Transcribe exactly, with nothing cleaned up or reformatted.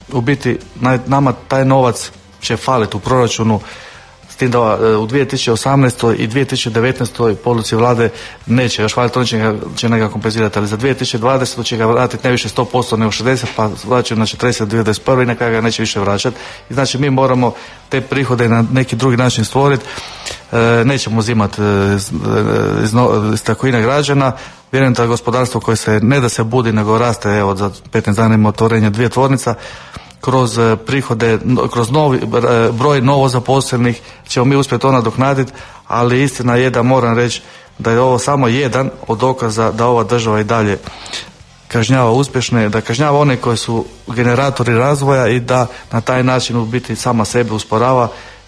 u biti nama taj novac će faliti u proračunu, s tim da u dvije tisuće osamnaestoj i dvije tisuće devetnaestoj po odluci vlade neće još faliti, oni će ga, će ga kompenzirati, ali za dvije tisuće dvadesete će ga vratiti ne više sto posto nego šezdeset, pa vraćaju na četrdeset dvije tisuće dvadeset prve i na kraju ga neće više vraćati. I znači mi moramo te prihode na neki drugi način stvoriti, e, nećemo uzimati iz, iz, iz takovina građana. Vjerujem da gospodarstvo koje se ne da se budi nego raste, evo za petnaest dana ima otvorenje dvije tvornica, kroz prihode, kroz novi broj novozaposlenih ćemo mi uspjeti to nadoknaditi, ali istina je da moram reći da je ovo samo jedan od dokaza da ova država i dalje kažnjava uspješne, da kažnjava one koji su generatori razvoja i da na taj način u biti sama sebe usporava.